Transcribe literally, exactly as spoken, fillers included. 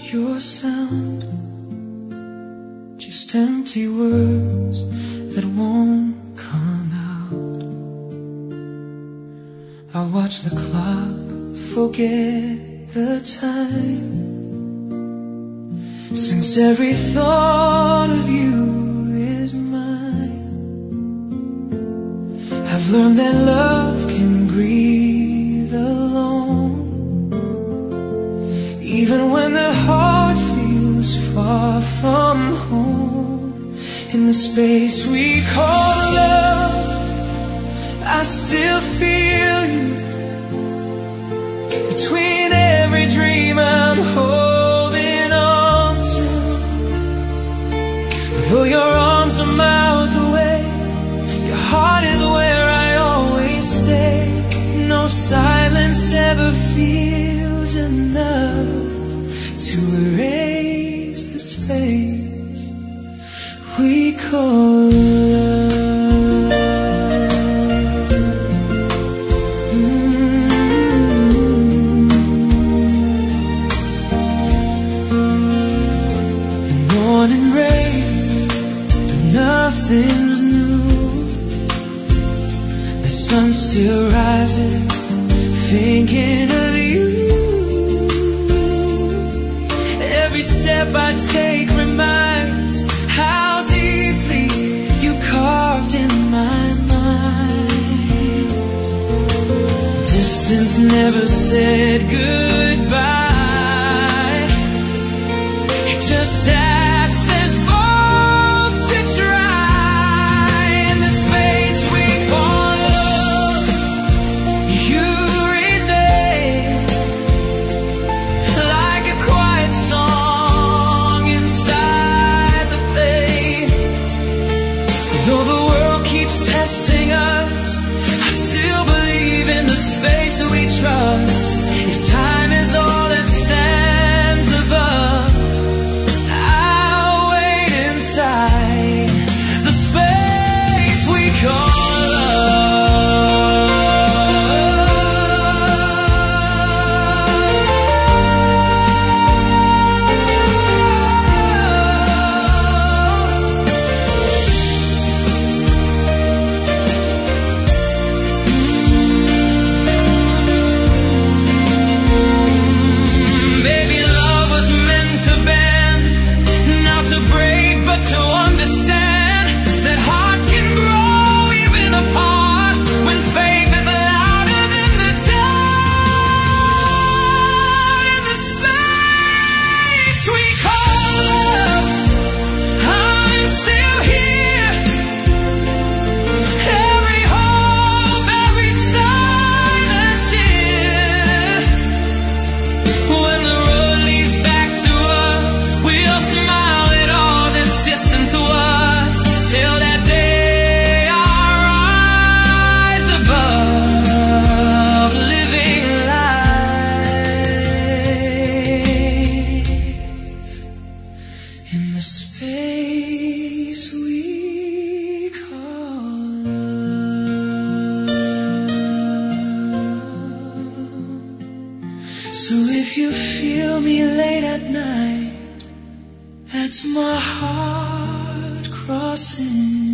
your sound, just empty words that won't come out. I watch the clock forget the time, since every thought of you is mine. I've learned that love can grieve alone, even when the heart feels far from home. In the space we call love, I still feel you. Between every dream I'm holding on to, though your arms are miles away, your heart is where I always stay. No silence ever feels enough to erase the space we call love. Nothing's new. The sun still rises, thinking of you. Every step I take reminds how deeply you carved in my mind. Distance never said goodbye. It just asked us both to try. In the space we call love, you remain like a quiet song inside the pain. Though the world keeps testing us, I still believe in the space we trust. If time is all that stands above, I'll wait inside the space we call that's my heart crossing.